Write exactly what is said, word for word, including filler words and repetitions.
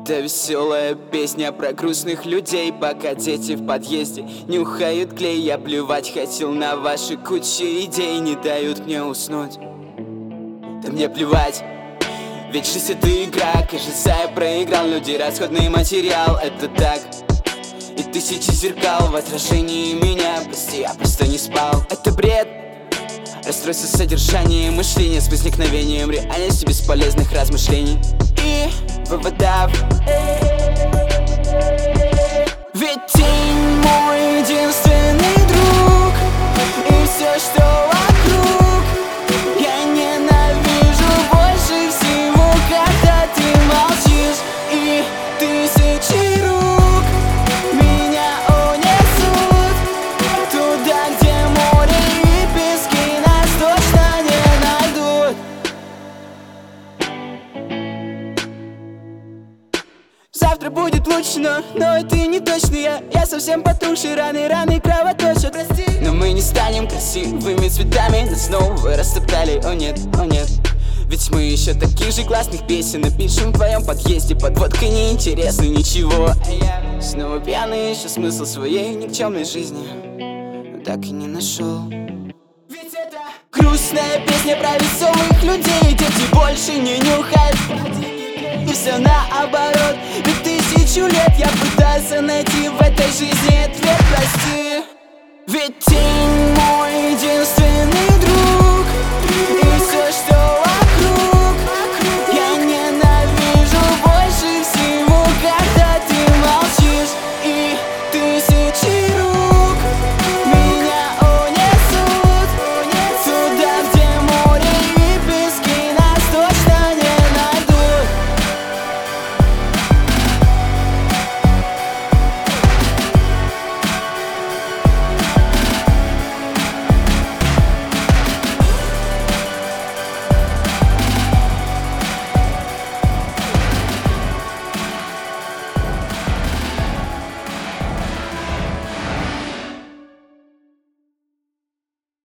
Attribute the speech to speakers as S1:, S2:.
S1: Это веселая песня про грустных людей, пока дети в подъезде нюхают клей. Я плевать хотел на ваши кучи идей, не дают мне уснуть. Да мне плевать, ведь жизнь это игра, кажется я проиграл. Люди расходный материал, это так. И тысячи зеркал в отражении меня. Прости, я просто не спал. Это бред, расстройство содержания мышления с возникновением реальности бесполезных размышлений и выводов. Ведь тень мой единственный друг, и все, что вокруг, я ненавижу больше всего, когда ты молчишь. И тысячи рук меня унесут туда, где море и пески нас точно не найдут. Завтра будет лучше, но, но это не точно. Я, я совсем потухший, раны, раны кровоточат. Прости, но мы не станем красивыми цветами. Нас снова растоптали, о нет, о нет. Ведь мы еще таких же классных песен напишем в твоем подъезде. Под водкой неинтересно ничего. А я снова пьяный, ищу смысл своей никчемной жизни, но так и не нашел. Ведь это грустная песня про веселых людей. Дети больше не нюхают, и все наоборот. Ведь тысячу лет я пытался найти в этой жизни ответ.